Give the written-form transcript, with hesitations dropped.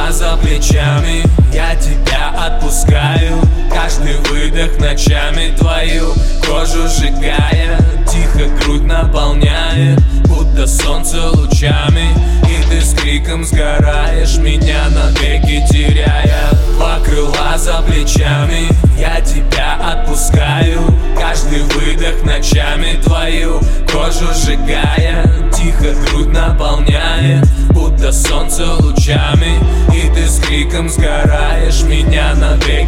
крыла за плечами, я тебя отпускаю. Каждый выдох ночами твою кожу сжигая, тихо грудь наполняет, будто солнце лучами. И ты с криком сгораешь, меня навеки теряя. Два крыла за плечами, я тебя отпускаю. Каждый выдох ночами твою кожу сжигая, тихо грудь наполняет, будто солнце лучами. И ты с криком сгораешь, меня навеки